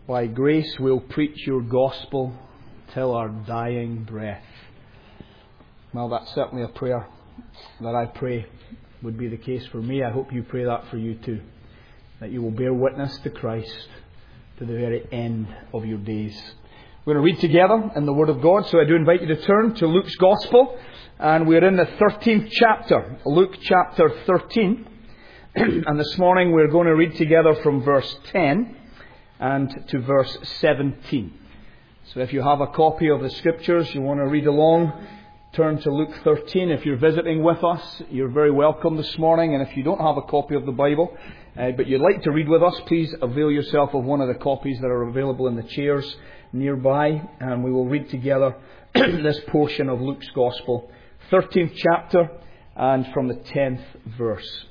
By grace we'll preach your gospel till our dying breath. Well, that's certainly a prayer that I pray would be the case for me. I hope you pray that for you too. That you will bear witness to Christ to the very end of your days. We're going to read together in the Word of God, so I do invite you to turn to Luke's Gospel. And we're in the 13th chapter, Luke chapter 13. And this morning we're going to read together from verse 10 and to verse 17. So if you have a copy of the Scriptures, you want to read along, turn to Luke 13. If you're visiting with us, you're very welcome this morning. And if you don't have a copy of the Bible, but you'd like to read with us, please avail yourself of one of the copies that are available in the chairs nearby. And we will read together this portion of Luke's Gospel, 13th chapter, and from the 10th verse.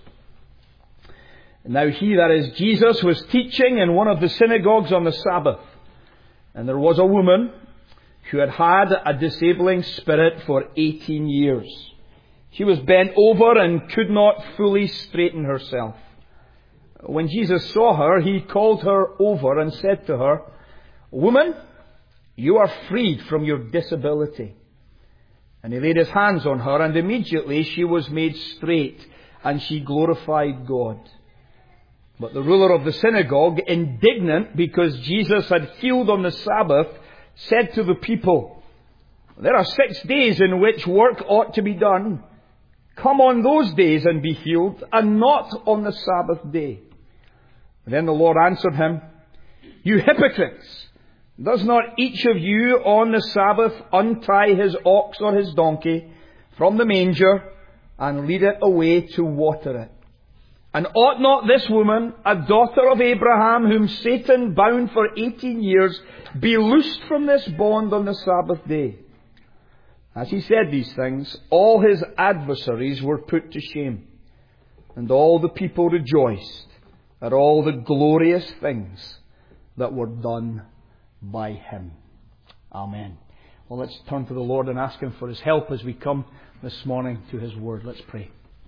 Now he, that is Jesus, was teaching in one of the synagogues on the Sabbath. And there was a woman who had had a disabling spirit for 18 years. She was bent over and could not fully straighten herself. When Jesus saw her, he called her over and said to her, "Woman, you are freed from your disability." And he laid his hands on her, and immediately she was made straight, and she glorified God. But the ruler of the synagogue, indignant because Jesus had healed on the Sabbath, said to the people, "There are 6 days in which work ought to be done. Come on those days and be healed, and not on the Sabbath day." And then the Lord answered him, "You hypocrites! Does not each of you on the Sabbath untie his ox or his donkey from the manger and lead it away to water it? And ought not this woman, a daughter of Abraham, whom Satan bound for 18 years, be loosed from this bond on the Sabbath day?" As he said these things, all his adversaries were put to shame, and all the people rejoiced at all the glorious things that were done by him. Amen. Well, let's turn to the Lord and ask him for his help as we come this morning to his word. Let's pray.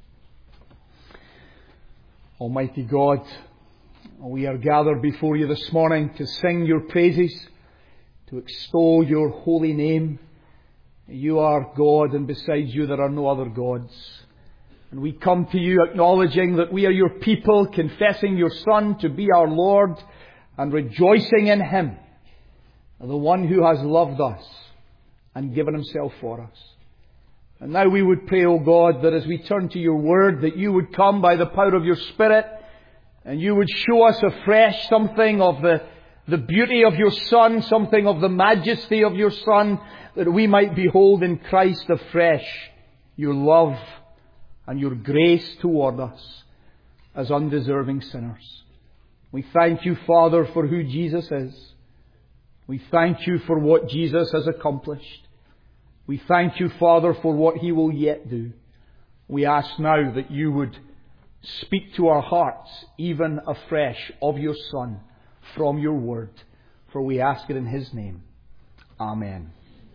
Almighty God, we are gathered before you this morning to sing your praises, to extol your holy name. You are God, and besides you there are no other gods. And we come to you acknowledging that we are your people, confessing your Son to be our Lord, and rejoicing in him, the one who has loved us and given himself for us. And now we would pray, O God, that as we turn to your word, that you would come by the power of your Spirit, and you would show us afresh something of the beauty of your Son, something of the majesty of your Son, that we might behold in Christ afresh your love and your grace toward us as undeserving sinners. We thank you, Father, for who Jesus is. We thank you for what Jesus has accomplished. We thank you, Father, for what he will yet do. We ask now that you would speak to our hearts, even afresh, of your Son, from your word. For we ask it in his name. Amen.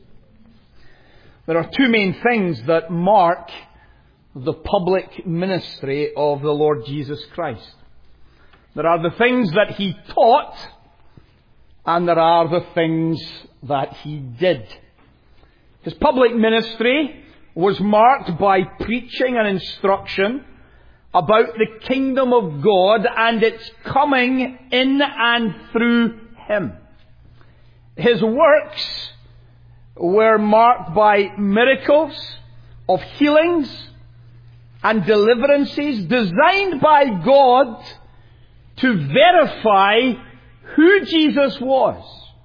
There are two main things that mark the public ministry of the Lord Jesus Christ. There are the things that he taught, and there are the things that he did. His public ministry was marked by preaching and instruction about the kingdom of God and its coming in and through him. His works were marked by miracles of healings and deliverances designed by God to verify who Jesus was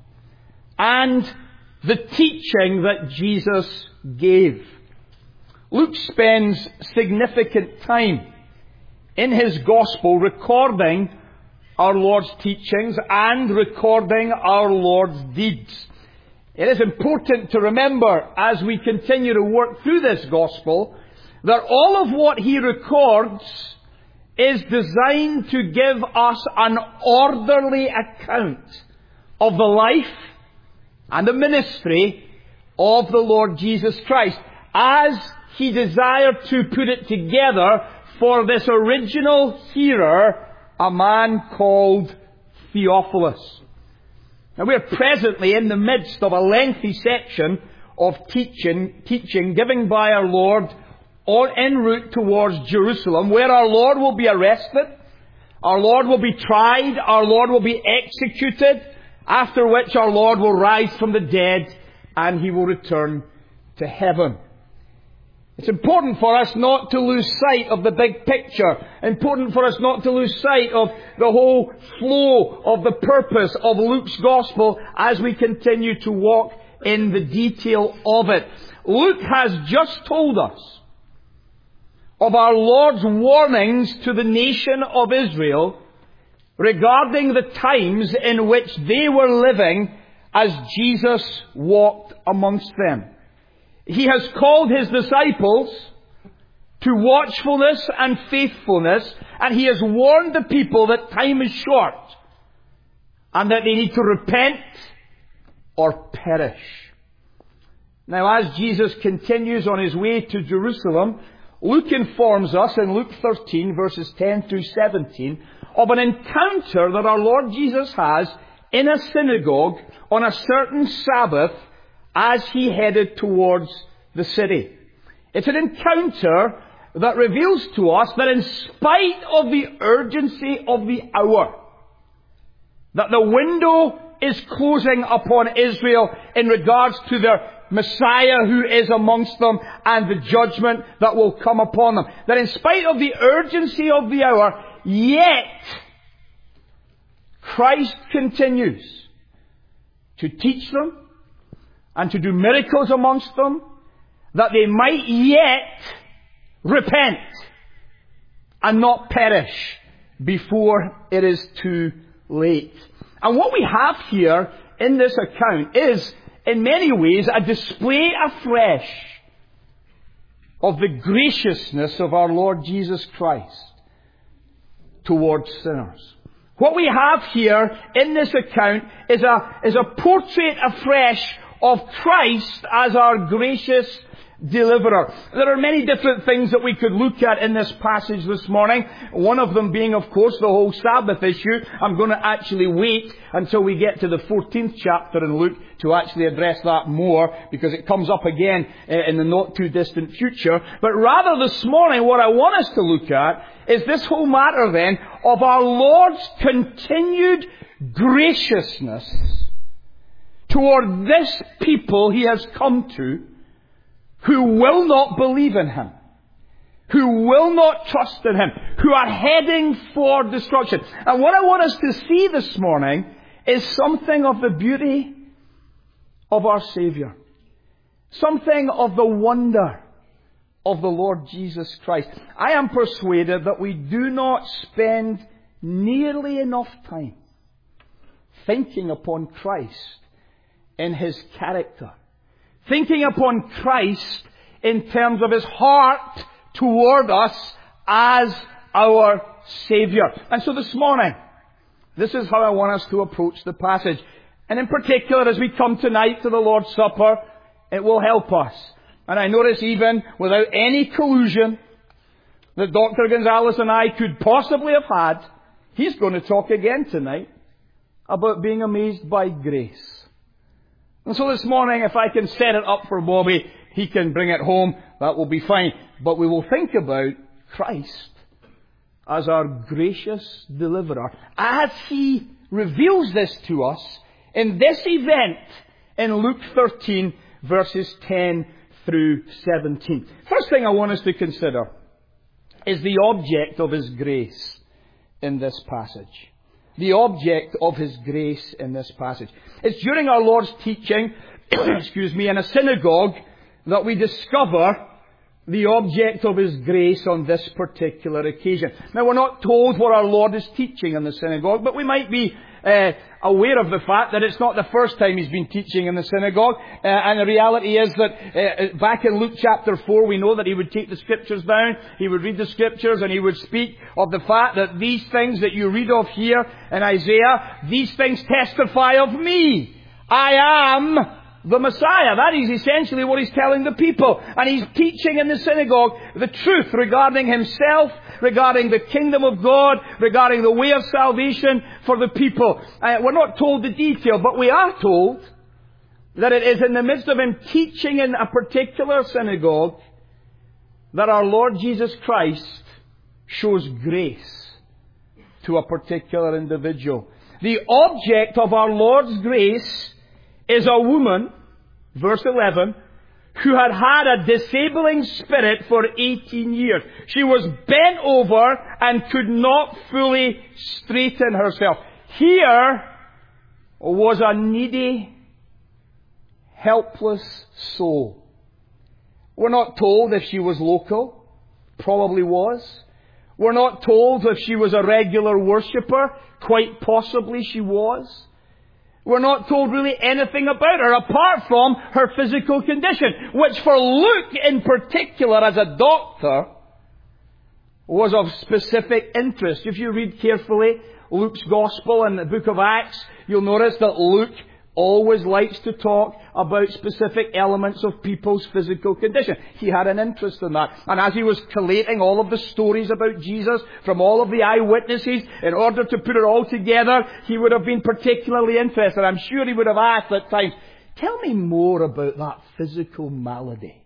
and the teaching that Jesus gave. Luke spends significant time in his Gospel recording our Lord's teachings and recording our Lord's deeds. It is important to remember as we continue to work through this Gospel that all of what he records is designed to give us an orderly account of the life and the ministry of the Lord Jesus Christ, as he desired to put it together for this original hearer, a man called Theophilus. Now we're presently in the midst of a lengthy section of teaching given by our Lord en route towards Jerusalem, where our Lord will be arrested, our Lord will be tried, our Lord will be executed, after which our Lord will rise from the dead and He will return to heaven. It's important for us not to lose sight of the big picture. Important for us not to lose sight of the whole flow of the purpose of Luke's Gospel as we continue to walk in the detail of it. Luke has just told us of our Lord's warnings to the nation of Israel regarding the times in which they were living as Jesus walked amongst them. He has called His disciples to watchfulness and faithfulness, and He has warned the people that time is short and that they need to repent or perish. Now, as Jesus continues on His way to Jerusalem, Luke informs us in Luke 13, verses 10 through 17, of an encounter that our Lord Jesus has in a synagogue on a certain Sabbath as He headed towards the city. It's an encounter that reveals to us that in spite of the urgency of the hour, that the window is closing upon Israel in regards to their Messiah who is amongst them and the judgment that will come upon them. That in spite of the urgency of the hour, yet Christ continues to teach them and to do miracles amongst them, that they might yet repent and not perish before it is too late. And what we have here in this account is, in many ways, a display afresh of the graciousness of our Lord Jesus Christ towards sinners. What we have here in this account is a portrait afresh of Christ as our gracious deliverer. There are many different things that we could look at in this passage this morning. One of them being, of course, the whole Sabbath issue. I'm going to actually wait until we get to the 14th chapter in Luke to actually address that more, because it comes up again in the not too distant future. But rather this morning, what I want us to look at is this whole matter then of our Lord's continued graciousness toward this people He has come to, who will not believe in Him, who will not trust in Him, who are heading for destruction. And what I want us to see this morning is something of the beauty of our Saviour. Something of the wonder of the Lord Jesus Christ. I am persuaded that we do not spend nearly enough time thinking upon Christ in His character, thinking upon Christ in terms of His heart toward us as our Saviour. And so this morning, this is how I want us to approach the passage. And in particular, as we come tonight to the Lord's Supper, it will help us. And I notice even without any collusion that Dr. Gonzalez and I could possibly have had, he's going to talk again tonight about being amazed by grace. And so this morning, if I can set it up for Bobby, he can bring it home, that will be fine. But we will think about Christ as our gracious deliverer, as He reveals this to us in this event in Luke 13, verses 10 through 17. First thing I want us to consider is the object of His grace in this passage. The object of His grace in this passage. It's during our Lord's teaching, in a synagogue that we discover the object of His grace on this particular occasion. Now, we're not told what our Lord is teaching in the synagogue, but we might be aware of the fact that it's not the first time He's been teaching in the synagogue. And the reality is that back in Luke chapter 4, we know that He would take the Scriptures down, He would read the Scriptures, and He would speak of the fact that these things that you read of here in Isaiah, these things testify of me. I am the Messiah. That is essentially what he's telling the people. And he's teaching in the synagogue the truth regarding himself, regarding the kingdom of God, regarding the way of salvation for the people. We're not told the detail, but we are told that it is in the midst of him teaching in a particular synagogue that our Lord Jesus Christ shows grace to a particular individual. The object of our Lord's grace is a woman, verse 11, who had had a disabling spirit for 18 years. She was bent over and could not fully straighten herself. Here was a needy, helpless soul. We're not told if she was local. Probably was. We're not told if she was a regular worshipper. Quite possibly she was. We're not told really anything about her apart from her physical condition, which for Luke in particular as a doctor was of specific interest. If you read carefully Luke's Gospel and the book of Acts, you'll notice that Luke always likes to talk about specific elements of people's physical condition. He had an interest in that. And as he was collating all of the stories about Jesus from all of the eyewitnesses, in order to put it all together, he would have been particularly interested. I'm sure he would have asked at times, tell me more about that physical malady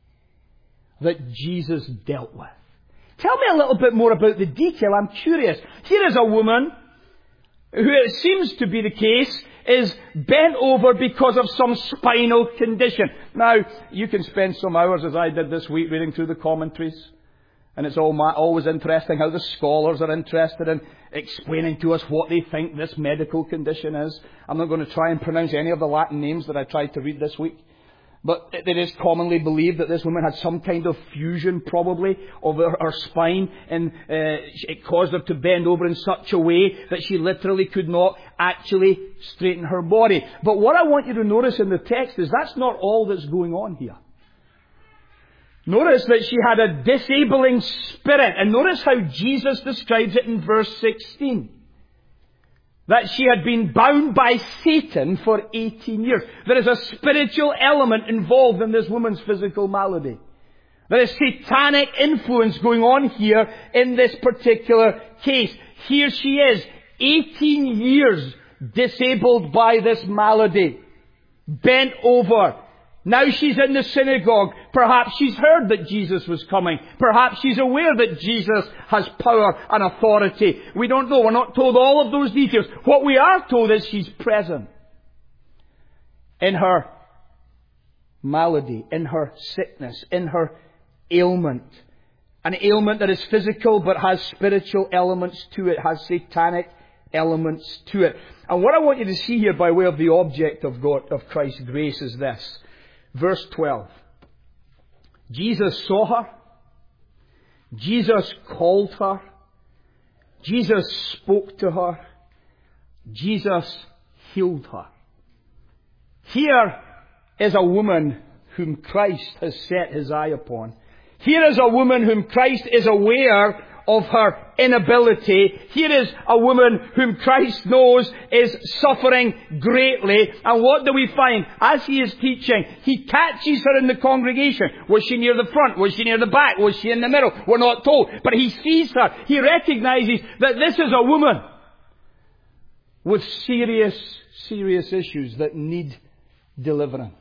that Jesus dealt with. Tell me a little bit more about the detail. I'm curious. Here is a woman who, it seems to be the case, is bent over because of some spinal condition. Now, you can spend some hours, as I did this week, reading through the commentaries. And it's always interesting how the scholars are interested in explaining to us what they think this medical condition is. I'm not going to try and pronounce any of the Latin names that I tried to read this week. But it is commonly believed that this woman had some kind of fusion, probably, of her spine, and it caused her to bend over in such a way that she literally could not actually straighten her body. But what I want you to notice in the text is that's not all that's going on here. Notice that she had a disabling spirit, and notice how Jesus describes it in verse 16. That she had been bound by Satan for 18 years. There is a spiritual element involved in this woman's physical malady. There is satanic influence going on here in this particular case. Here she is, 18 years disabled by this malady, bent over. Now she's in the synagogue. Perhaps she's heard that Jesus was coming. Perhaps she's aware that Jesus has power and authority. We don't know. We're not told all of those details. What we are told is she's present in her malady, in her sickness, in her ailment. An ailment that is physical but has spiritual elements to it, has satanic elements to it. And what I want you to see here by way of the object of Christ's grace is this. Verse 12. Jesus saw her. Jesus called her. Jesus spoke to her. Jesus healed her. Here is a woman whom Christ has set his eye upon. Here is a woman whom Christ is aware of her inability. Here is a woman whom Christ knows is suffering greatly. And what do we find? As he is teaching, he catches her in the congregation. Was she near the front? Was she near the back? Was she in the middle? We're not told. But he sees her. He recognizes that this is a woman with serious issues that need deliverance.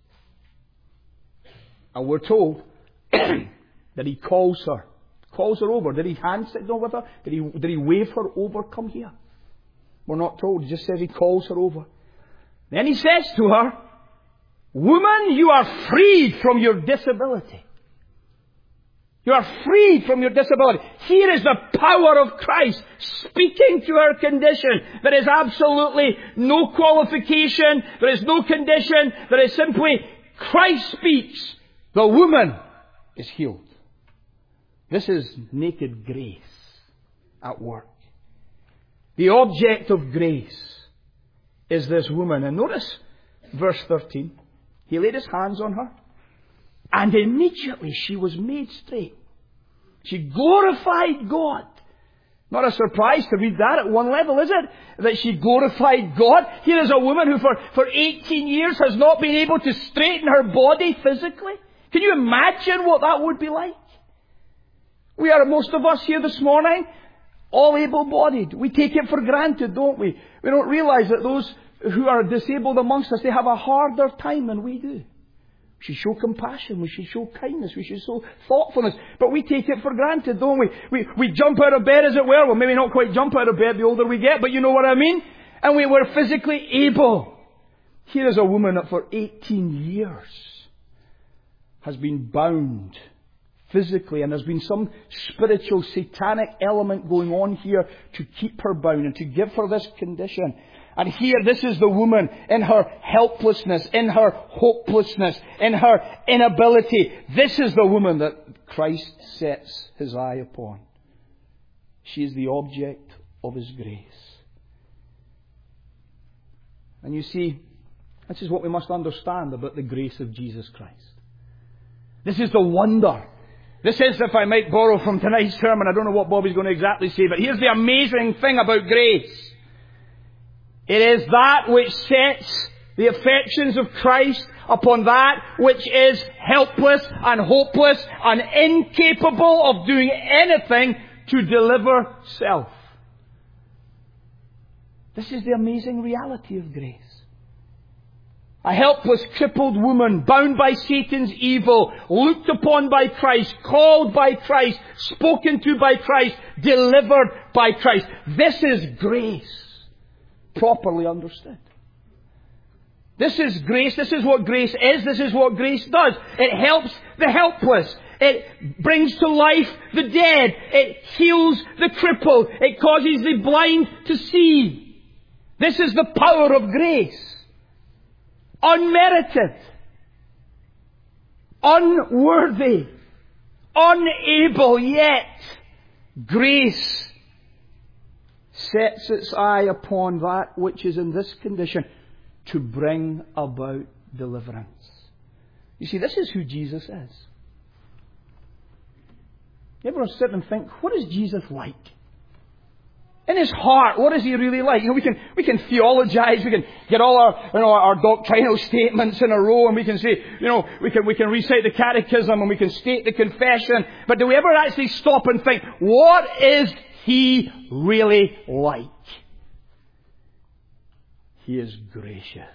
And we're told that he calls her over. Did he hand signal with her? Did he wave her over? Come here. We're not told. He just says he calls her over. Then he says to her, woman, you are freed from your disability. You are freed from your disability. Here is the power of Christ speaking to her condition. There is absolutely no qualification. There is no condition. There is simply Christ speaks. The woman is healed. This is naked grace at work. The object of grace is this woman. And notice verse 13. He laid his hands on her, and immediately she was made straight. She glorified God. Not a surprise to read that at one level, is it? That she glorified God. Here is a woman who for 18 years has not been able to straighten her body physically. Can you imagine what that would be like? We are, most of us here this morning, all able-bodied. We take it for granted, don't we? We don't realize that those who are disabled amongst us, they have a harder time than we do. We should show compassion. We should show kindness. We should show thoughtfulness. But we take it for granted, don't we? We jump out of bed, as it were. Well, maybe not quite jump out of bed the older we get, but you know what I mean? And we were physically able. Here is a woman that for 18 years has been bound physically, and there's been some spiritual satanic element going on here to keep her bound and to give her this condition. And here, this is the woman in her helplessness, in her hopelessness, in her inability. This is the woman that Christ sets His eye upon. She is the object of His grace. And you see, this is what we must understand about the grace of Jesus Christ. This is the wonder. This is, if I might borrow from tonight's sermon, I don't know what Bobby's going to exactly say, but here's the amazing thing about grace. It is that which sets the affections of Christ upon that which is helpless and hopeless and incapable of doing anything to deliver self. This is the amazing reality of grace. A helpless, crippled woman, bound by Satan's evil, looked upon by Christ, called by Christ, spoken to by Christ, delivered by Christ. This is grace, properly understood. This is grace. This is what grace is. This is what grace does. It helps the helpless. It brings to life the dead. It heals the crippled. It causes the blind to see. This is the power of grace. Unmerited, unworthy, unable, yet grace sets its eye upon that which is in this condition to bring about deliverance. You see, this is who Jesus is. You ever sit and think, what is Jesus like? In His heart, what is He really like? You know, we can theologize, we can get all our doctrinal statements in a row, and we can say, we can recite the catechism and we can state the confession, but do we ever actually stop and think, what is He really like? He is gracious.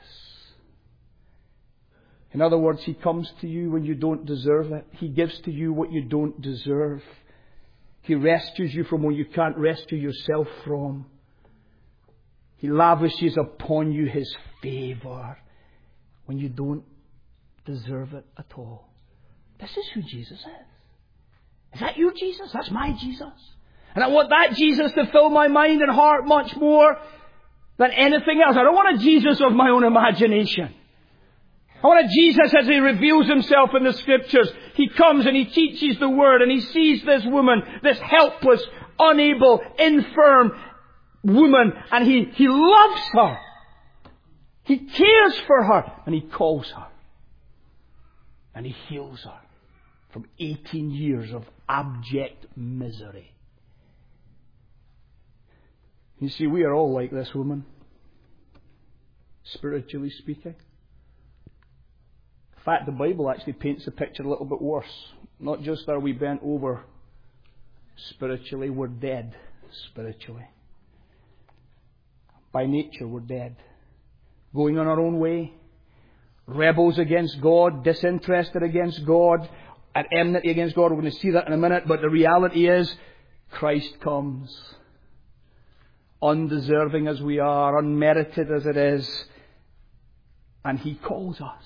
In other words, He comes to you when you don't deserve it. He gives to you what you don't deserve. He rescues you from what you can't rescue yourself from. He lavishes upon you His favour when you don't deserve it at all. This is who Jesus is. Is that your Jesus? That's my Jesus. And I want that Jesus to fill my mind and heart much more than anything else. I don't want a Jesus of my own imagination. I want a Jesus as He reveals Himself in the Scriptures. He comes and He teaches the Word, and He sees this woman, this helpless, unable, infirm woman, and He loves her. He cares for her, and He calls her. And He heals her from 18 years of abject misery. You see, we are all like this woman, spiritually speaking. In fact, the Bible actually paints the picture a little bit worse. Not just are we bent over spiritually, we're dead spiritually. By nature, we're dead. Going on our own way, rebels against God, disinterested against God, at enmity against God. We're going to see that in a minute, but the reality is, Christ comes. Undeserving as we are, unmerited as it is, and He calls us.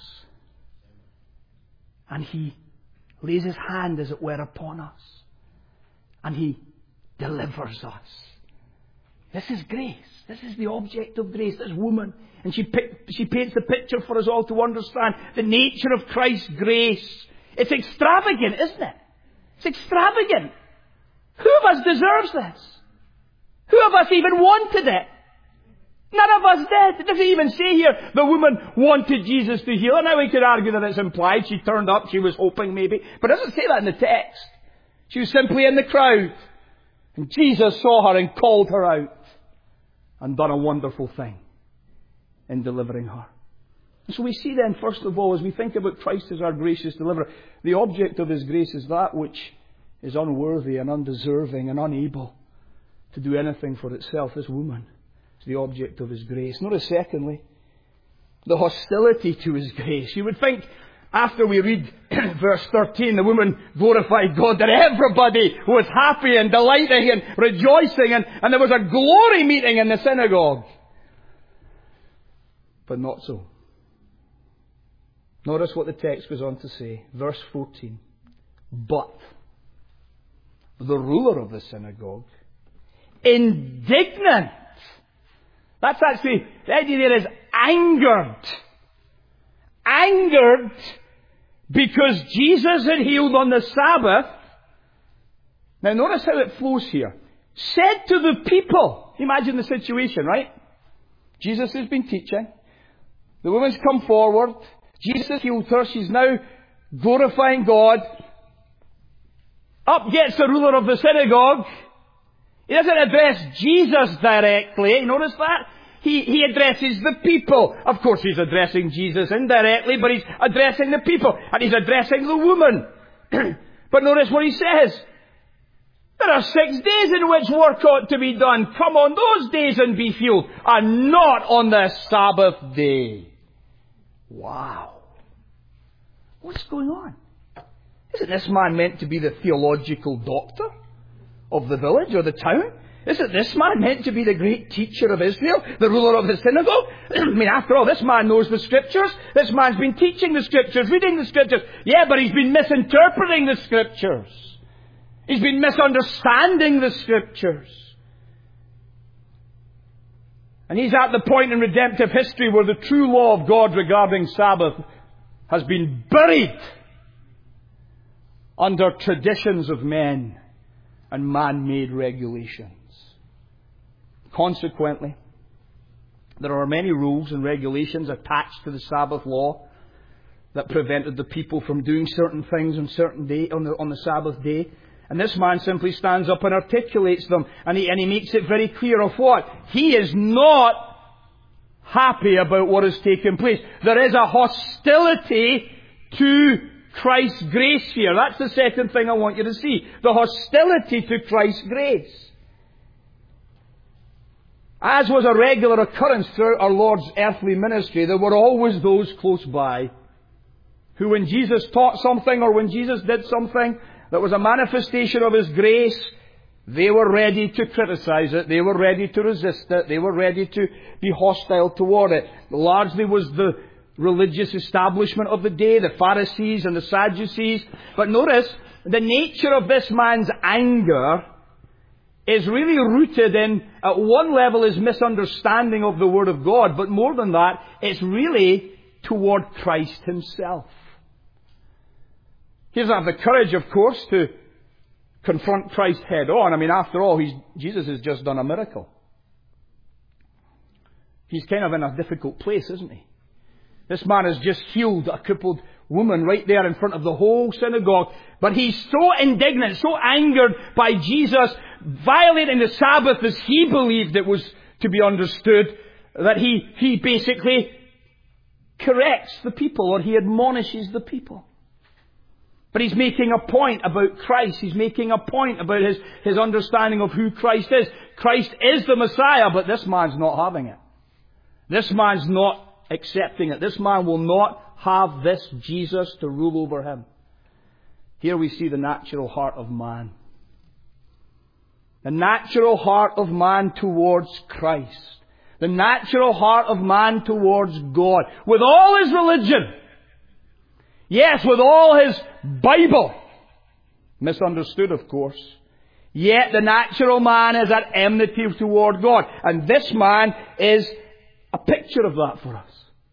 And He lays His hand, as it were, upon us. And He delivers us. This is grace. This is the object of grace, this woman. And she paints the picture for us all to understand the nature of Christ's grace. It's extravagant, isn't it? It's extravagant. Who of us deserves this? Who of us even wanted it? None of us did. It doesn't even say here the woman wanted Jesus to heal her. Now we could argue that it's implied. She turned up. She was hoping maybe. But it doesn't say that in the text. She was simply in the crowd. And Jesus saw her and called her out and done a wonderful thing in delivering her. And so we see then, first of all, as we think about Christ as our gracious deliverer, the object of His grace is that which is unworthy and undeserving and unable to do anything for itself. This woman is the object of His grace. Notice, secondly, the hostility to His grace. You would think, after we read verse 13, the woman glorified God, that everybody was happy and delighting and rejoicing, and there was a glory meeting in the synagogue. But not so. Notice what the text goes on to say. Verse 14. But the ruler of the synagogue, indignant. That's actually, the idea there is angered. Angered because Jesus had healed on the Sabbath. Now notice how it flows here. Said to the people. Imagine the situation, right? Jesus has been teaching. The woman's come forward. Jesus has healed her. She's now glorifying God. Up gets the ruler of the synagogue. He doesn't address Jesus directly. Notice that? He addresses the people. Of course, he's addressing Jesus indirectly, but he's addressing the people. And he's addressing the woman. But notice what he says. There are 6 days in which work ought to be done. Come on those days and be healed, and not on the Sabbath day. Wow. What's going on? Isn't this man meant to be the theological doctor of the village or the town? Isn't this man meant to be the great teacher of Israel, the ruler of the synagogue? I mean, after all, this man knows the Scriptures. This man's been teaching the Scriptures, reading the Scriptures. Yeah, but he's been misinterpreting the Scriptures. He's been misunderstanding the Scriptures. And he's at the point in redemptive history where the true law of God regarding Sabbath has been buried under traditions of men and man-made regulations. Consequently, there are many rules and regulations attached to the Sabbath law that prevented the people from doing certain things on certain day on the Sabbath day. And this man simply stands up and articulates them, and he makes it very clear of what? He is not happy about what has taken place. There is a hostility to Christ's grace here. That's the second thing I want you to see. The hostility to Christ's grace. As was a regular occurrence throughout our Lord's earthly ministry, there were always those close by who, when Jesus taught something or when Jesus did something that was a manifestation of His grace, they were ready to criticize it. They were ready to resist it. They were ready to be hostile toward it. Largely was the religious establishment of the day, the Pharisees and the Sadducees. But notice, the nature of this man's anger is really rooted in, at one level, his misunderstanding of the Word of God. But more than that, it's really toward Christ Himself. He doesn't have the courage, of course, to confront Christ head on. I mean, after all, Jesus has just done a miracle. He's kind of in a difficult place, isn't he? This man has just healed a crippled woman right there in front of the whole synagogue. But he's so indignant, so angered by Jesus violating the Sabbath as he believed it was to be understood, that he basically corrects the people, or he admonishes the people. But he's making a point about Christ. He's making a point about his understanding of who Christ is. Christ is the Messiah, but this man's not having it. This man's not accepting it. This man will not have this Jesus to rule over him. Here we see the natural heart of man. The natural heart of man towards Christ. The natural heart of man towards God. With all his religion. Yes, with all his Bible. Misunderstood, of course. Yet the natural man is at enmity toward God. And this man is a picture of that for us.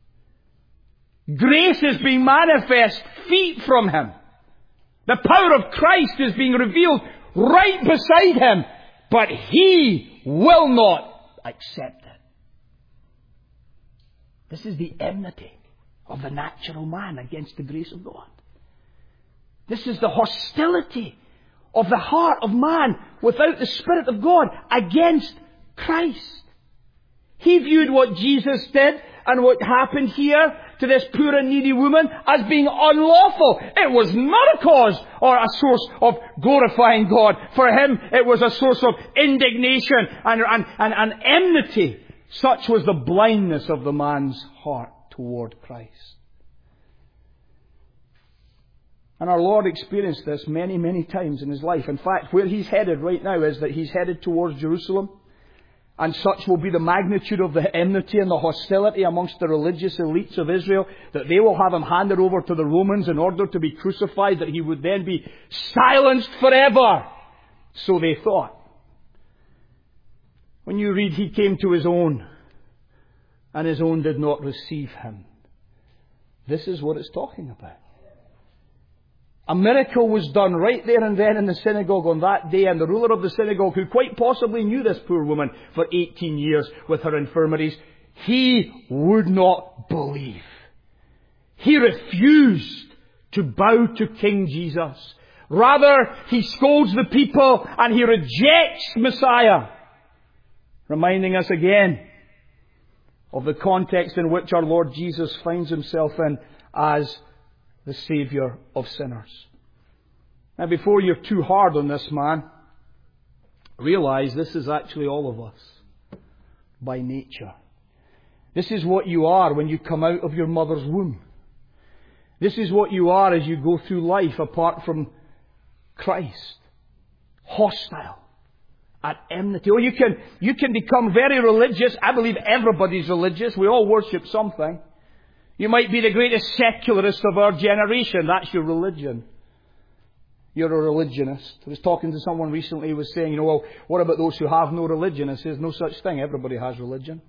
Grace is being manifest feet from him. The power of Christ is being revealed right beside him. But he will not accept it. This is the enmity of the natural man against the grace of God. This is the hostility of the heart of man without the Spirit of God against Christ. He viewed what Jesus did and what happened here to this poor and needy woman as being unlawful. It was not a cause or a source of glorifying God. For him, it was a source of indignation and enmity. Such was the blindness of the man's heart toward Christ. And our Lord experienced this many, many times in his life. In fact, where he's headed right now is that he's headed towards Jerusalem. And such will be the magnitude of the enmity and the hostility amongst the religious elites of Israel, that they will have him handed over to the Romans in order to be crucified, that he would then be silenced forever. So they thought. When you read, he came to his own, and his own did not receive him. This is what it's talking about. A miracle was done right there and then in the synagogue on that day, and the ruler of the synagogue, who quite possibly knew this poor woman for 18 years with her infirmities, he would not believe. He refused to bow to King Jesus. Rather, he scolds the people and he rejects Messiah, reminding us again of the context in which our Lord Jesus finds himself in as the Saviour of sinners. Now, before you're too hard on this man, realize this is actually all of us by nature. This is what you are when you come out of your mother's womb. This is what you are as you go through life apart from Christ. Hostile. At enmity. Or you can become very religious. I believe everybody's religious. We all worship something. You might be the greatest secularist of our generation. That's your religion. You're a religionist. I was talking to someone recently who was saying, well, what about those who have no religion? I says, no such thing. Everybody has religion.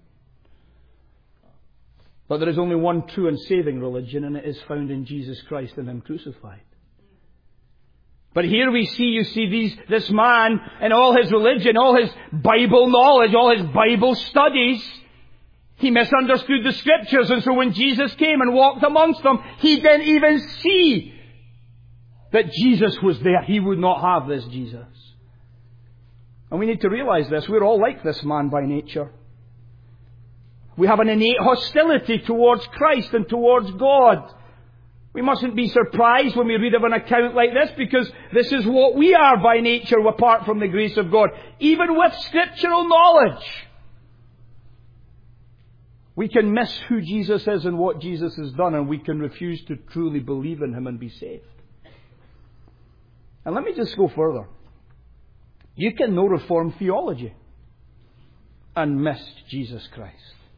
But there is only one true and saving religion, and it is found in Jesus Christ and Him crucified. But here we see, this man and all his religion, all his Bible knowledge, all his Bible studies, he misunderstood the Scriptures, and so when Jesus came and walked amongst them, he didn't even see that Jesus was there. He would not have this Jesus. And we need to realize this. We're all like this man by nature. We have an innate hostility towards Christ and towards God. We mustn't be surprised when we read of an account like this, because this is what we are by nature apart from the grace of God. Even with scriptural knowledge, we can miss who Jesus is and what Jesus has done, and we can refuse to truly believe in Him and be saved. And let me just go further. You can know Reformed theology and miss Jesus Christ.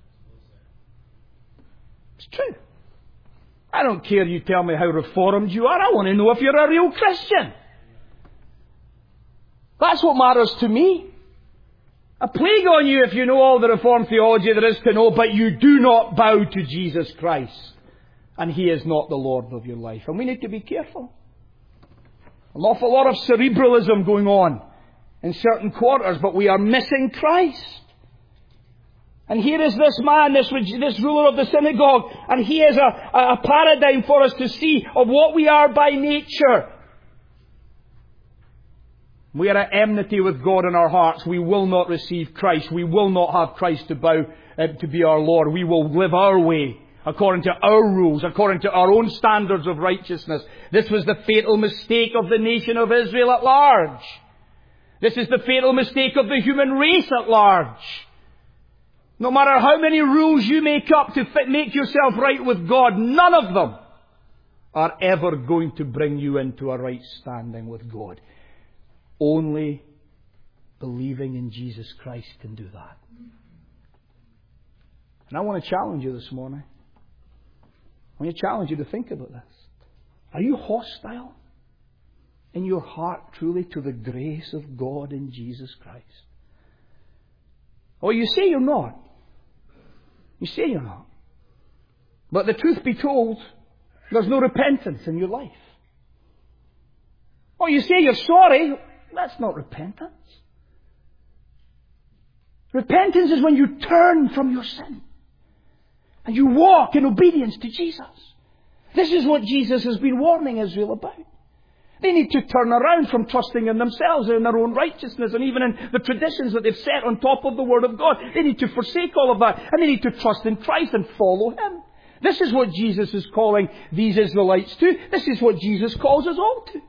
It's true. I don't care you tell me how Reformed you are. I want to know if you're a real Christian. That's what matters to me. A plague on you if you know all the Reformed theology there is to know, but you do not bow to Jesus Christ. And He is not the Lord of your life. And we need to be careful. An awful lot of cerebralism going on in certain quarters, but we are missing Christ. And here is this man, this ruler of the synagogue, and he is a paradigm for us to see of what we are by nature. We are at enmity with God in our hearts. We will not receive Christ. We will not have Christ to bow to be our Lord. We will live our way, according to our rules, according to our own standards of righteousness. This was the fatal mistake of the nation of Israel at large. This is the fatal mistake of the human race at large. No matter how many rules you make up to make yourself right with God, none of them are ever going to bring you into a right standing with God. Only believing in Jesus Christ can do that. And I want to challenge you this morning. I want to challenge you to think about this. Are you hostile in your heart truly to the grace of God in Jesus Christ? Or you say you're not. You say you're not. But the truth be told, there's no repentance in your life. Or you say you're sorry. That's not repentance. Repentance is when you turn from your sin and you walk in obedience to Jesus. This is what Jesus has been warning Israel about. They need to turn around from trusting in themselves and in their own righteousness and even in the traditions that they've set on top of the Word of God. They need to forsake all of that and they need to trust in Christ and follow Him. This is what Jesus is calling these Israelites to. This is what Jesus calls us all to.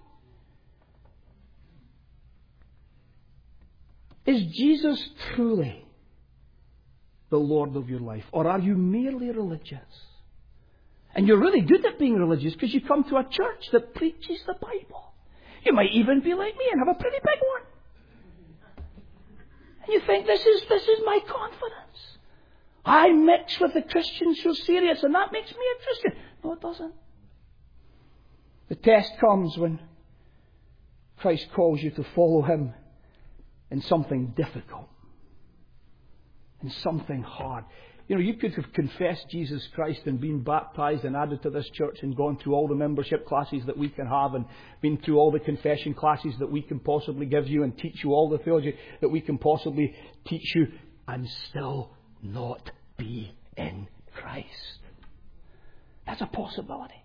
Is Jesus truly the Lord of your life? Or are you merely religious? And you're really good at being religious because you come to a church that preaches the Bible. You might even be like me and have a pretty big one. And you think, this is my confidence. I mix with the Christians who are serious and that makes me a Christian. No, it doesn't. The test comes when Christ calls you to follow Him in something difficult, in something hard. You know, you could have confessed Jesus Christ and been baptized and added to this church and gone through all the membership classes that we can have and been through all the confession classes that we can possibly give you and teach you all the theology that we can possibly teach you and still not be in Christ. That's a possibility.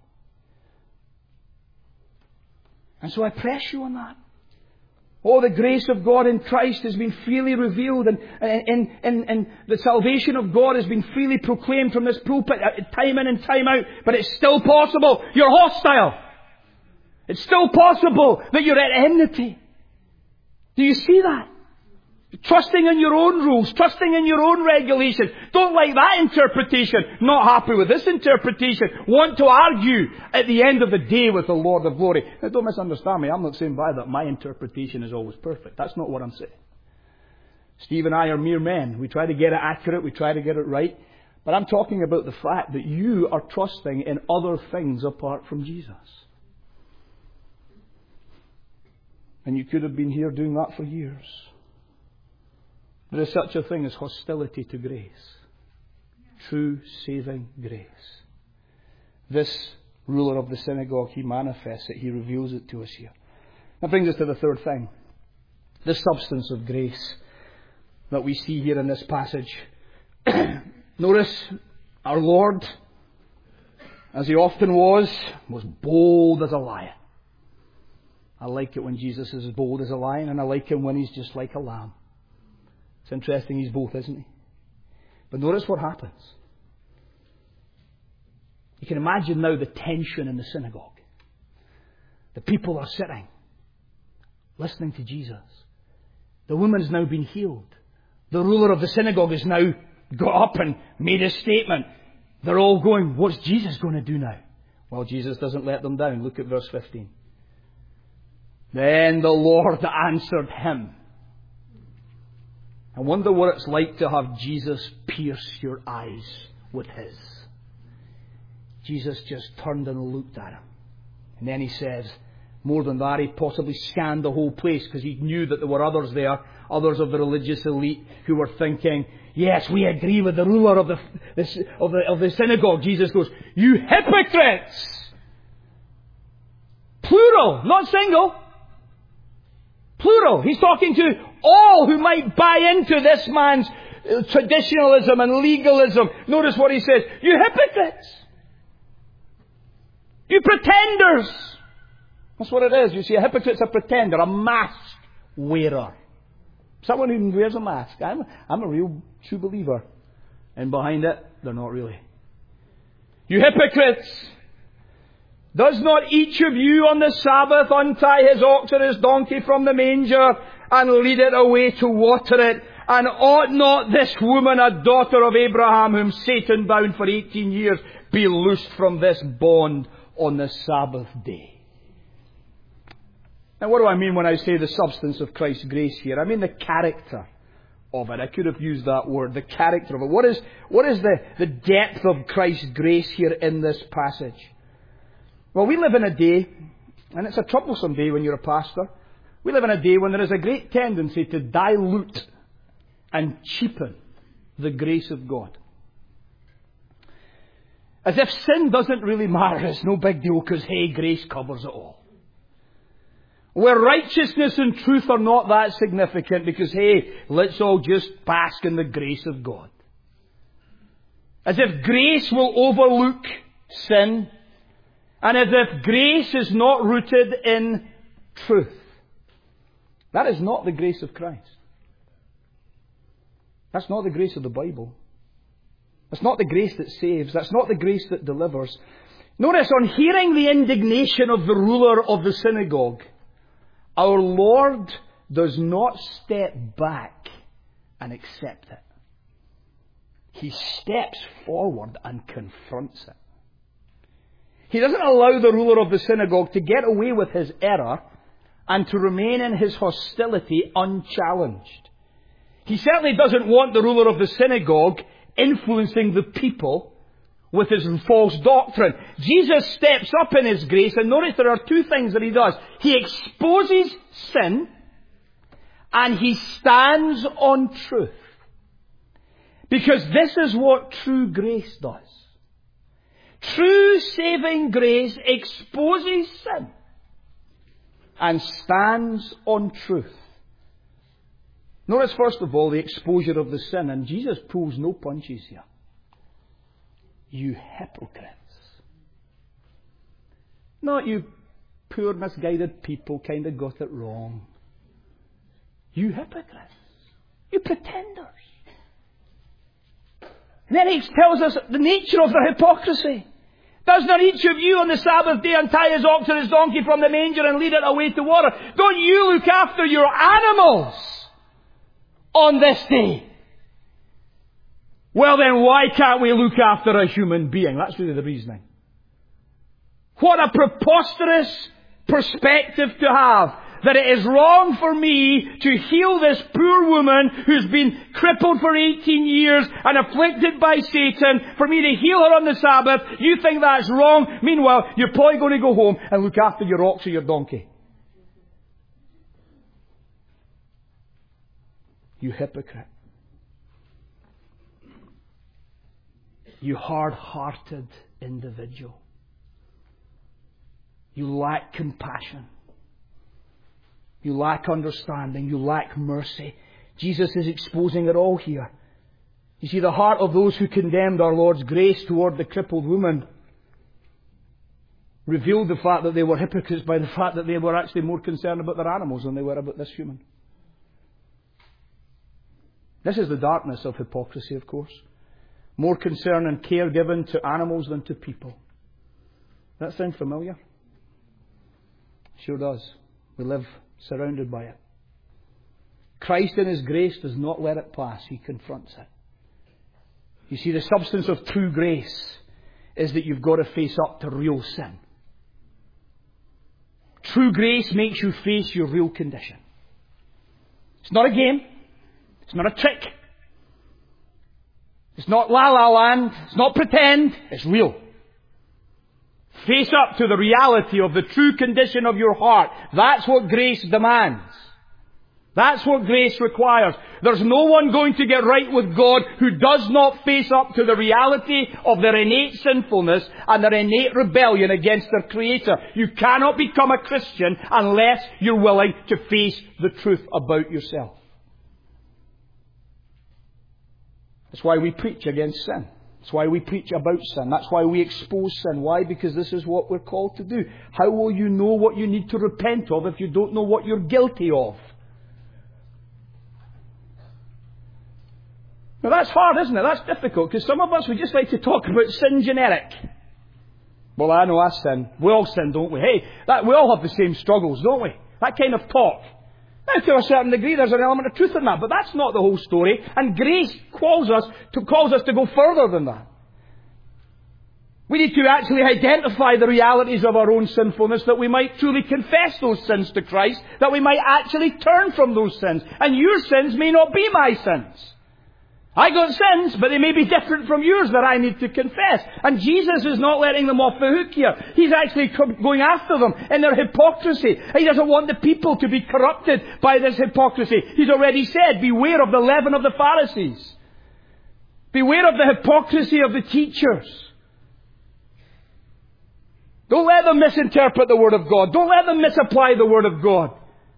And so I press you on that. Oh, the grace of God in Christ has been freely revealed and the salvation of God has been freely proclaimed from this pulpit time in and time out. But it's still possible you're hostile. It's still possible that you're at enmity. Do you see that? Trusting in your own rules, trusting in your own regulations. Don't like that interpretation. Not happy with this interpretation. Want to argue at the end of the day with the Lord of glory. Now don't misunderstand me. I'm not saying by that my interpretation is always perfect. That's not what I'm saying. Steve and I are mere men. We try to get it accurate. We try to get it right. But I'm talking about the fact that you are trusting in other things apart from Jesus. And you could have been here doing that for years. There is such a thing as hostility to grace. True saving grace. This ruler of the synagogue, he manifests it. He reveals it to us here. That brings us to the third thing. The substance of grace that we see here in this passage. Notice our Lord, as He often was bold as a lion. I like it when Jesus is as bold as a lion, and I like Him when He's just like a lamb. It's interesting, He's both, isn't He? But notice what happens. You can imagine now the tension in the synagogue. The people are sitting, listening to Jesus. The woman's now been healed. The ruler of the synagogue has now got up and made a statement. They're all going, what's Jesus going to do now? Well, Jesus doesn't let them down. Look at verse 15. Then the Lord answered him. I wonder what it's like to have Jesus pierce your eyes with His. Jesus just turned and looked at him. And then He says, more than that, He possibly scanned the whole place because He knew that there were others there, others of the religious elite who were thinking, yes, we agree with the ruler of the synagogue. Jesus goes, you hypocrites! Plural, not single. Plural. He's talking to all who might buy into this man's traditionalism and legalism. Notice what He says. You hypocrites. You pretenders. That's what it is. You see, a hypocrite's a pretender, a mask wearer. Someone who wears a mask. I'm a real true believer. And behind it, they're not really. You hypocrites. Does not each of you on the Sabbath untie his ox or his donkey from the manger and lead it away to water it? And ought not this woman, a daughter of Abraham, whom Satan bound for 18 years, be loosed from this bond on the Sabbath day? Now what do I mean when I say the substance of Christ's grace here? I mean the character of it. I could have used that word, the character of it. What is the depth of Christ's grace here in this passage? Well, we live in a day, and it's a troublesome day when you're a pastor. We live in a day when there is a great tendency to dilute and cheapen the grace of God. As if sin doesn't really matter. It's no big deal because, hey, grace covers it all. Where righteousness and truth are not that significant because, hey, let's all just bask in the grace of God. As if grace will overlook sin. And as if grace is not rooted in truth. That is not the grace of Christ. That's not the grace of the Bible. That's not the grace that saves. That's not the grace that delivers. Notice, on hearing the indignation of the ruler of the synagogue, our Lord does not step back and accept it. He steps forward and confronts it. He doesn't allow the ruler of the synagogue to get away with his error and to remain in his hostility unchallenged. He certainly doesn't want the ruler of the synagogue influencing the people with his false doctrine. Jesus steps up in his grace, and notice there are two things that he does. He exposes sin, and he stands on truth. Because this is what true grace does. True saving grace exposes sin and stands on truth. Notice first of all the exposure of the sin, and Jesus pulls no punches here. You hypocrites. Not you poor misguided people kind of got it wrong. You hypocrites. You pretenders. And then he tells us the nature of their hypocrisy. Does not each of you on the Sabbath day untie his ox or his donkey from the manger and lead it away to water? Don't you look after your animals on this day? Well then, why can't we look after a human being? That's really the reasoning. What a preposterous perspective to have. That it is wrong for me to heal this poor woman who's been crippled for 18 years and afflicted by Satan, for me to heal her on the Sabbath. You think that's wrong. Meanwhile, you're probably going to go home and look after your ox or your donkey. You hypocrite. You hard-hearted individual. You lack compassion. You lack understanding. You lack mercy. Jesus is exposing it all here. You see, the heart of those who condemned our Lord's grace toward the crippled woman revealed the fact that they were hypocrites by the fact that they were actually more concerned about their animals than they were about this human. This is the darkness of hypocrisy, of course. More concern and care given to animals than to people. That sound familiar? Sure does. We live surrounded by it. Christ in His grace does not let it pass. He confronts it. You see, the substance of true grace is that you've got to face up to real sin. True grace makes you face your real condition. It's not a game. It's not a trick. It's not la-la land. It's not pretend. It's real. Face up to the reality of the true condition of your heart. That's what grace demands. That's what grace requires. There's no one going to get right with God who does not face up to the reality of their innate sinfulness and their innate rebellion against their Creator. You cannot become a Christian unless you're willing to face the truth about yourself. That's why we preach against sin. That's why we preach about sin. That's why we expose sin. Why? Because this is what we're called to do. How will you know what you need to repent of if you don't know what you're guilty of? Now that's hard, isn't it? That's difficult, because some of us, we just like to talk about sin generic. Well, I know I sin. We all sin, don't we? Hey, we all have the same struggles, don't we? That kind of talk. Now, to a certain degree, there's an element of truth in that, but that's not the whole story. And grace calls us to go further than that. We need to actually identify the realities of our own sinfulness, that we might truly confess those sins to Christ, that we might actually turn from those sins. And your sins may not be my sins. I got sins, but they may be different from yours that I need to confess. And Jesus is not letting them off the hook here. He's actually going after them in their hypocrisy. He doesn't want the people to be corrupted by this hypocrisy. He's already said, beware of the leaven of the Pharisees. Beware of the hypocrisy of the teachers. Don't let them misinterpret the Word of God. Don't let them misapply the Word of God.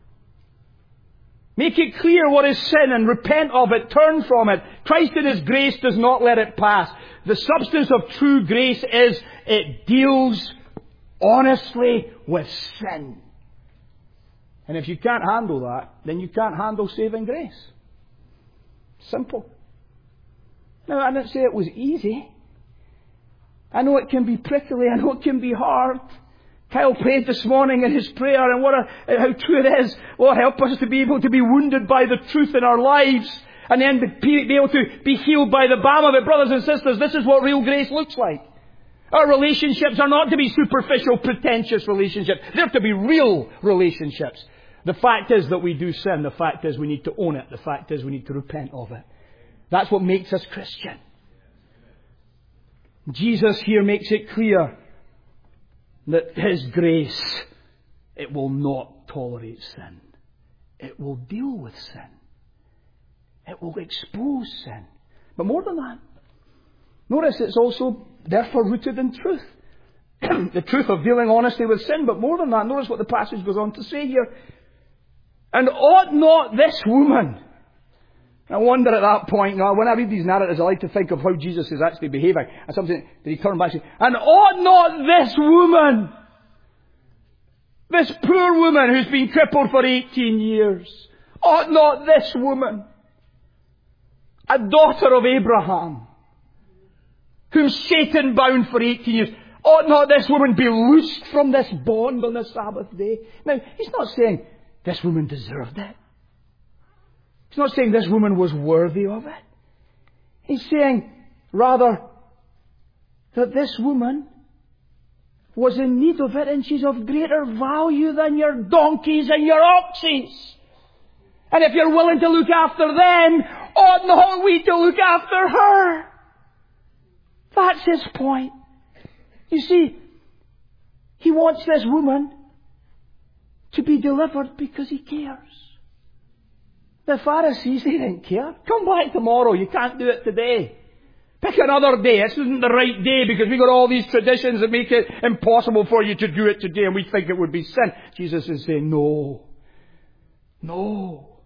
Make it clear what is sin and repent of it. Turn from it. Christ in His grace does not let it pass. The substance of true grace is it deals honestly with sin. And if you can't handle that, then you can't handle saving grace. Simple. Now, I didn't say it was easy. I know it can be prickly. I know it can be hard. Kyle prayed this morning in his prayer, and how true it is. Lord, help us to be able to be wounded by the truth in our lives, and then be able to be healed by the balm of it. Brothers and sisters, this is what real grace looks like. Our relationships are not to be superficial, pretentious relationships. They're to be real relationships. The fact is that we do sin. The fact is we need to own it. The fact is we need to repent of it. That's what makes us Christian. Jesus here makes it clear that His grace, it will not tolerate sin. It will deal with sin. It will expose sin. But more than that, notice it's also therefore rooted in truth. The truth of dealing honestly with sin. But more than that, notice what the passage goes on to say here. And ought not this woman... I wonder at that point, when I read these narratives, I like to think of how Jesus is actually behaving. And something, did He turn back and say, and ought not this woman, this poor woman who's been crippled for 18 years, ought not this woman, a daughter of Abraham, whom Satan bound for 18 years, ought not this woman be loosed from this bond on the Sabbath day? Now, He's not saying this woman deserved it. He's not saying this woman was worthy of it. He's saying, rather, that this woman was in need of it, and she's of greater value than your donkeys and your oxen. And if you're willing to look after them, ought not we to look after her? That's His point. You see, He wants this woman to be delivered because He cares. The Pharisees, they didn't care. Come back tomorrow. You can't do it today. Pick another day. This isn't the right day because we've got all these traditions that make it impossible for you to do it today, and we think it would be sin. Jesus is saying, no. No.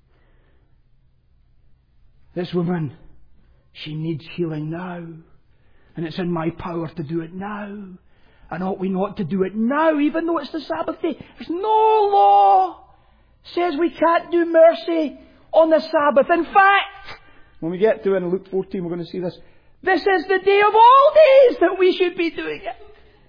This woman, she needs healing now. And it's in my power to do it now. And ought we not to do it now, even though it's the Sabbath day? There's no law says we can't do mercy on the Sabbath. In fact, when we get to it in Luke 14, we're going to see this. This is the day of all days that we should be doing it.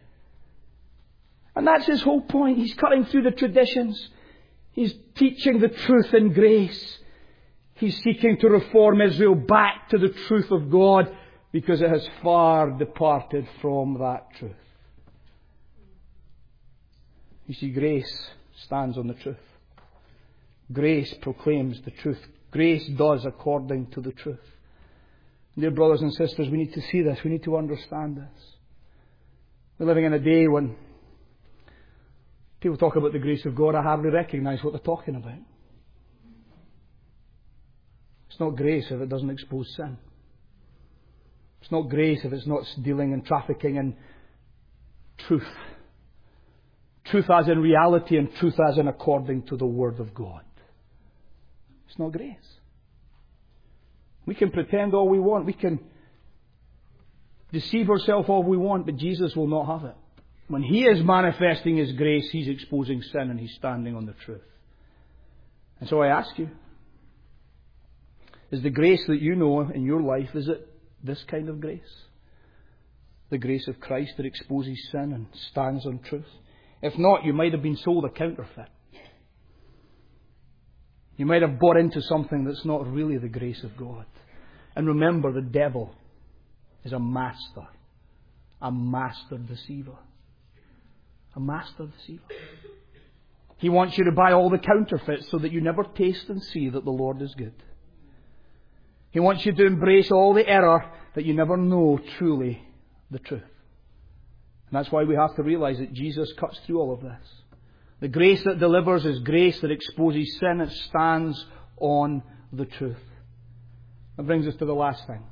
And that's His whole point. He's cutting through the traditions. He's teaching the truth in grace. He's seeking to reform Israel back to the truth of God because it has far departed from that truth. You see, grace stands on the truth. Grace proclaims the truth. Grace does according to the truth. Dear brothers and sisters, we need to see this. We need to understand this. We're living in a day when people talk about the grace of God. I hardly recognise what they're talking about. It's not grace if it doesn't expose sin. It's not grace if it's not dealing in trafficking in truth. Truth as in reality and truth as in according to the Word of God. It's not grace. We can pretend all we want. We can deceive ourselves all we want, but Jesus will not have it. When He is manifesting His grace, He's exposing sin and He's standing on the truth. And so I ask you, is the grace that you know in your life, is it this kind of grace? The grace of Christ that exposes sin and stands on truth? If not, you might have been sold a counterfeit. You might have bought into something that's not really the grace of God. And remember, the devil is a master deceiver. A master deceiver. He wants you to buy all the counterfeits so that you never taste and see that the Lord is good. He wants you to embrace all the error that you never know truly the truth. And that's why we have to realize that Jesus cuts through all of this. The grace that delivers is grace that exposes sin. It stands on the truth. That brings us to the last thing.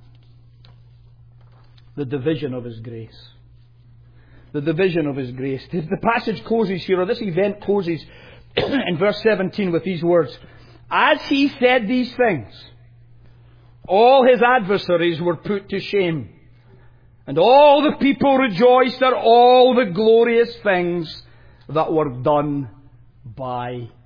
The division of His grace. The division of His grace. The passage closes here, or this event closes in verse 17 with these words. As He said these things, all His adversaries were put to shame. And all the people rejoiced at all the glorious things that were done by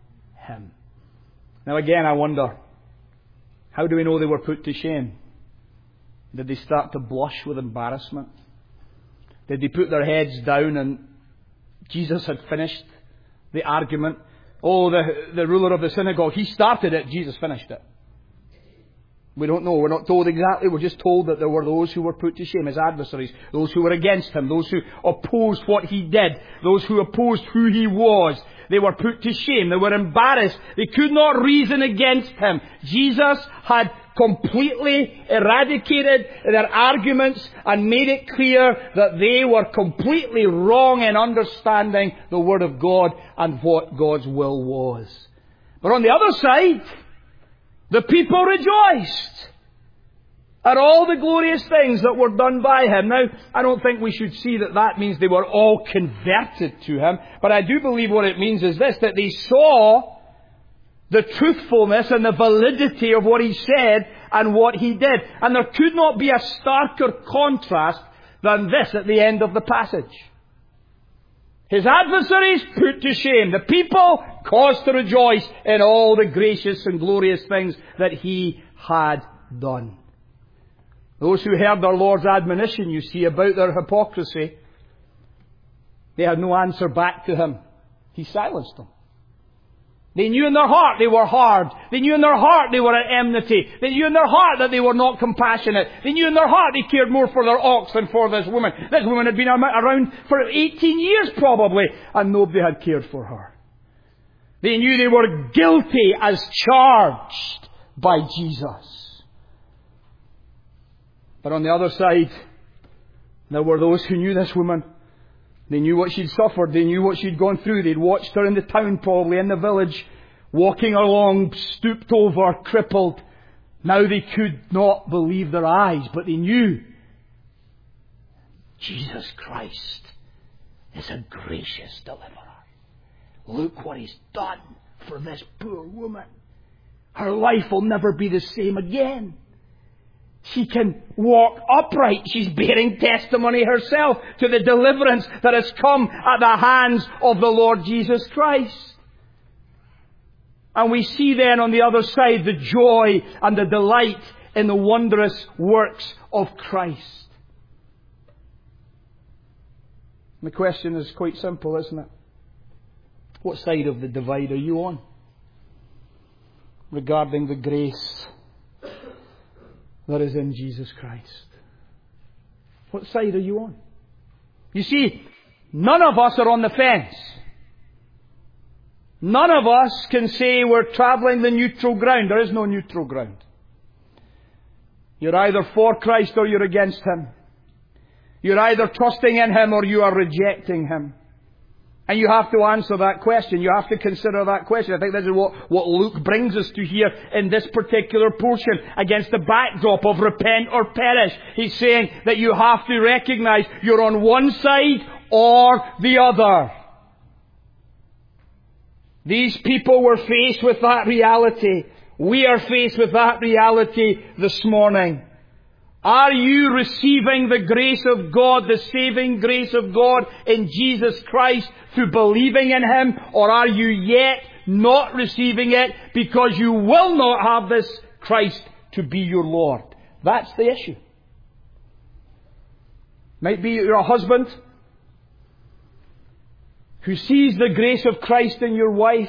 him. Now again, I wonder, how do we know they were put to shame? Did they start to blush with embarrassment? Did they put their heads down and Jesus had finished the argument? Oh, the ruler of the synagogue, he started it, Jesus finished it. We don't know. We're not told exactly. We're just told that there were those who were put to shame, his adversaries, those who were against him, those who opposed what he did, those who opposed who he was. They were put to shame. They were embarrassed. They could not reason against him. Jesus had completely eradicated their arguments and made it clear that they were completely wrong in understanding the Word of God and what God's will was. But on the other side, the people rejoiced at all the glorious things that were done by him. Now, I don't think we should see that means they were all converted to him. But I do believe what it means is this, that they saw the truthfulness and the validity of what he said and what he did. And there could not be a starker contrast than this at the end of the passage. His adversaries put to shame. The people caused to rejoice in all the gracious and glorious things that he had done. Those who heard our Lord's admonition, you see, about their hypocrisy, they had no answer back to him. He silenced them. They knew in their heart they were hard. They knew in their heart they were at enmity. They knew in their heart that they were not compassionate. They knew in their heart they cared more for their ox than for this woman. This woman had been around for 18 years probably, and nobody had cared for her. They knew they were guilty as charged by Jesus. But on the other side, there were those who knew this woman. They knew what she'd suffered. They knew what she'd gone through. They'd watched her in the town, probably in the village, walking along, stooped over, crippled. Now they could not believe their eyes, but they knew Jesus Christ is a gracious deliverer. Look what he's done for this poor woman. Her life will never be the same again. She can walk upright. She's bearing testimony herself to the deliverance that has come at the hands of the Lord Jesus Christ. And we see then on the other side the joy and the delight in the wondrous works of Christ. And the question is quite simple, isn't it? What side of the divide are you on regarding the grace that is in Jesus Christ? What side are you on? You see, none of us are on the fence. None of us can say we're travelling the neutral ground. There is no neutral ground. You're either for Christ or you're against Him. You're either trusting in Him or you are rejecting Him. And you have to answer that question. You have to consider that question. I think this is what Luke brings us to here in this particular portion against the backdrop of repent or perish. He's saying that you have to recognize you're on one side or the other. These people were faced with that reality. We are faced with that reality this morning. Are you receiving the grace of God, the saving grace of God in Jesus Christ through believing in Him? Or are you yet not receiving it because you will not have this Christ to be your Lord? That's the issue. Might be you're a husband who sees the grace of Christ in your wife.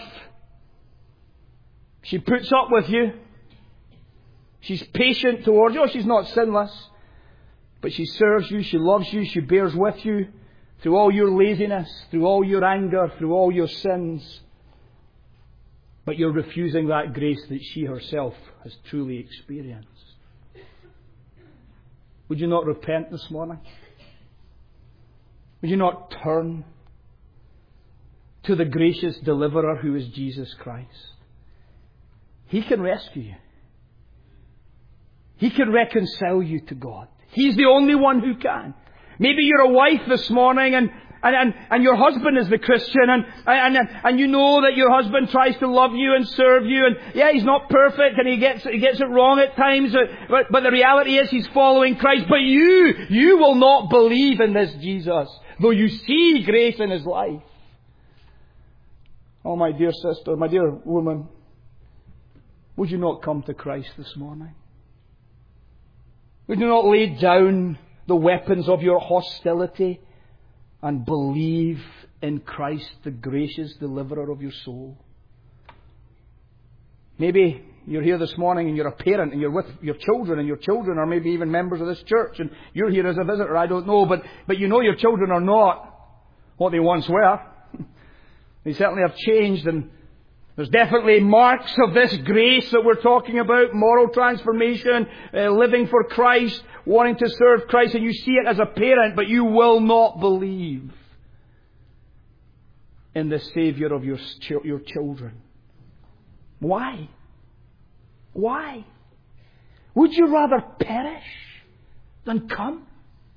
She puts up with you. She's patient towards you. Oh, she's not sinless. But she serves you, she loves you, she bears with you through all your laziness, through all your anger, through all your sins. But you're refusing that grace that she herself has truly experienced. Would you not repent this morning? Would you not turn to the gracious deliverer who is Jesus Christ? He can rescue you. He can reconcile you to God. He's the only one who can. Maybe you're a wife this morning and your husband is the Christian and you know that your husband tries to love you and serve you, and yeah, he's not perfect and he gets it wrong at times, but the reality is he's following Christ. But you will not believe in this Jesus, though you see grace in his life. Oh, my dear sister, my dear woman, would you not come to Christ this morning? Would you not lay down the weapons of your hostility and believe in Christ, the gracious deliverer of your soul? Maybe you're here this morning and you're a parent and you're with your children, and your children are maybe even members of this church, and you're here as a visitor, I don't know, but you know your children are not what they once were. They certainly have changed, and there's definitely marks of this grace that we're talking about, moral transformation, living for Christ, wanting to serve Christ, and you see it as a parent, but you will not believe in the Saviour of your children. Why? Why? Would you rather perish than come?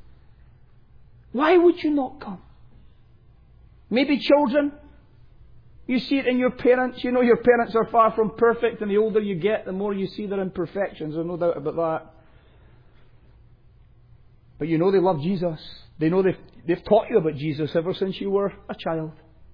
Why would you not come? Maybe children, you see it in your parents. You know your parents are far from perfect, and the older you get, the more you see their imperfections. There's no doubt about that. But you know they love Jesus. They know they've taught you about Jesus ever since you were a child.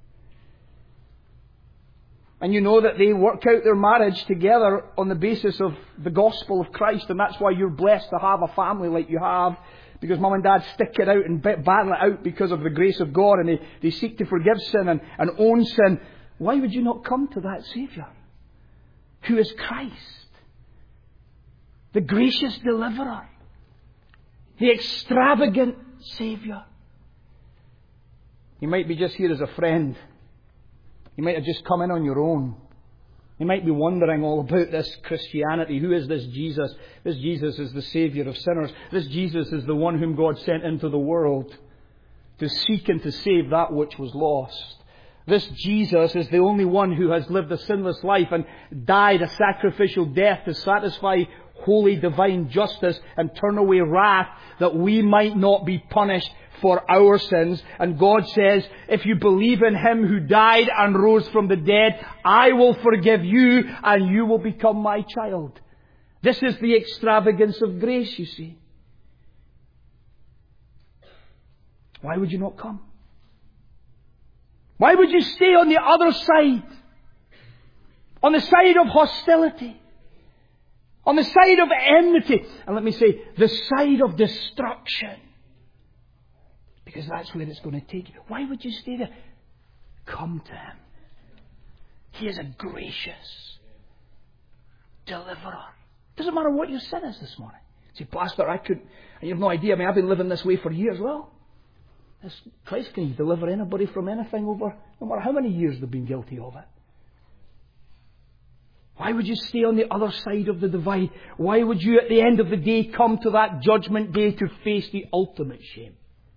And you know that they work out their marriage together on the basis of the gospel of Christ. And that's why you're blessed to have a family like you have. Because Mum and Dad stick it out and battle it out because of the grace of God. And they seek to forgive sin and own sin. Why would you not come to that Saviour? Who is Christ? The gracious deliverer. The extravagant Saviour. You might be just here as a friend. You might have just come in on your own. You might be wondering all about this Christianity. Who is this Jesus? This Jesus is the Saviour of sinners. This Jesus is the one whom God sent into the world to seek and to save that which was lost. This Jesus is the only one who has lived a sinless life and died a sacrificial death to satisfy holy divine justice and turn away wrath, that we might not be punished for our sins. And God says, if you believe in Him who died and rose from the dead, I will forgive you and you will become my child. This is the extravagance of grace, you see. Why would you not come? Why would you stay on the other side? On the side of hostility. On the side of enmity. And let me say, the side of destruction. Because that's where it's going to take you. Why would you stay there? Come to Him. He is a gracious deliverer. Doesn't matter what your sin is this morning. Say, Pastor, I couldn't. And you have no idea. I mean, I've been living this way for years. Well, Christ can deliver anybody from anything over, no matter how many years they've been guilty of it. Why would you stay on the other side of the divide? Why would you at the end of the day come to that judgment day to face the ultimate shame?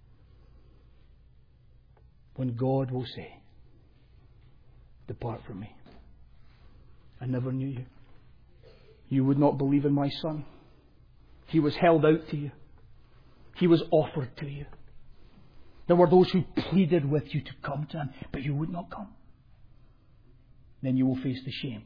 When God will say, depart from me. I never knew you. You would not believe in my Son. He was held out to you. He was offered to you. There were those who pleaded with you to come to Him, but you would not come. Then you will face the shame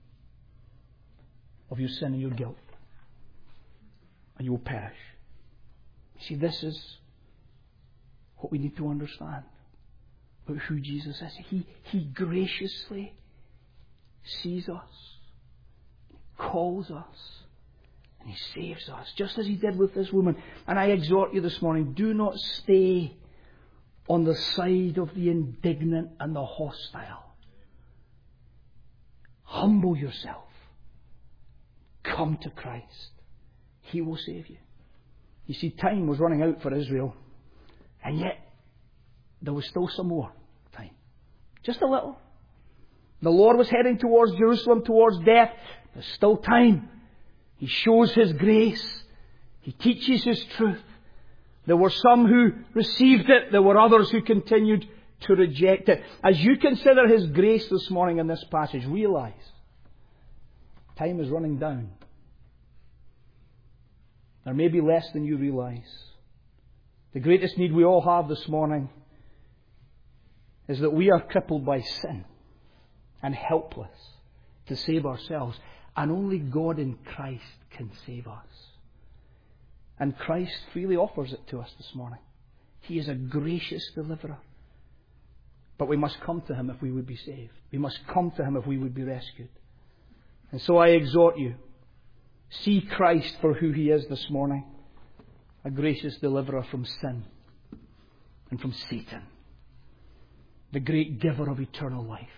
of your sin and your guilt. And you will perish. See, this is what we need to understand about who Jesus is. He graciously sees us, calls us, and He saves us, just as He did with this woman. And I exhort you this morning, do not stay on the side of the indignant and the hostile. Humble yourself. Come to Christ. He will save you. You see, time was running out for Israel. And yet, there was still some more time. Just a little. The Lord was heading towards Jerusalem, towards death. There's still time. He shows His grace. He teaches His truth. There were some who received it. There were others who continued to reject it. As you consider His grace this morning in this passage, realize time is running down. There may be less than you realize. The greatest need we all have this morning is that we are crippled by sin and helpless to save ourselves. And only God in Christ can save us. And Christ freely offers it to us this morning. He is a gracious deliverer. But we must come to Him if we would be saved. We must come to Him if we would be rescued. And so I exhort you, see Christ for who He is this morning. A gracious deliverer from sin and from Satan. The great giver of eternal life.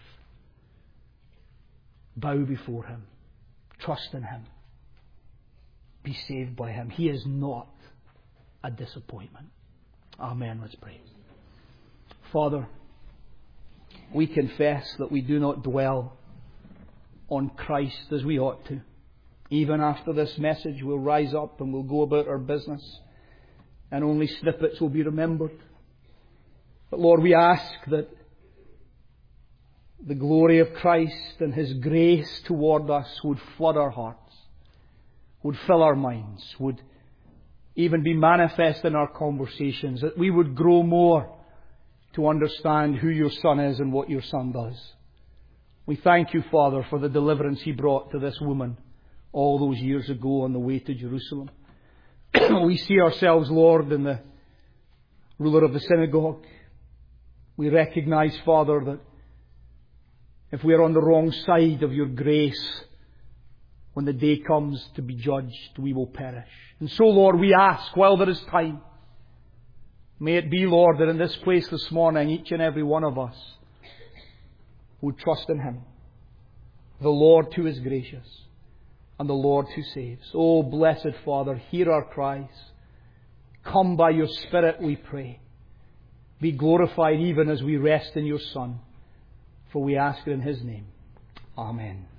Bow before Him. Trust in Him. Be saved by Him. He is not a disappointment. Amen. Let's pray. Father, we confess that we do not dwell on Christ as we ought to. Even after this message, we'll rise up and we'll go about our business, and only snippets will be remembered. But Lord, we ask that the glory of Christ and His grace toward us would flood our hearts, would fill our minds, would even be manifest in our conversations, that we would grow more to understand who Your Son is and what Your Son does. We thank You, Father, for the deliverance He brought to this woman all those years ago on the way to Jerusalem. We see ourselves, Lord, in the ruler of the synagogue. We recognize, Father, that if we are on the wrong side of Your grace, when the day comes to be judged, we will perish. And so, Lord, we ask, while there is time, may it be, Lord, that in this place this morning, each and every one of us would trust in Him, the Lord who is gracious and the Lord who saves. Oh, blessed Father, hear our cries. Come by Your Spirit, we pray. Be glorified even as we rest in Your Son. For we ask it in His name. Amen.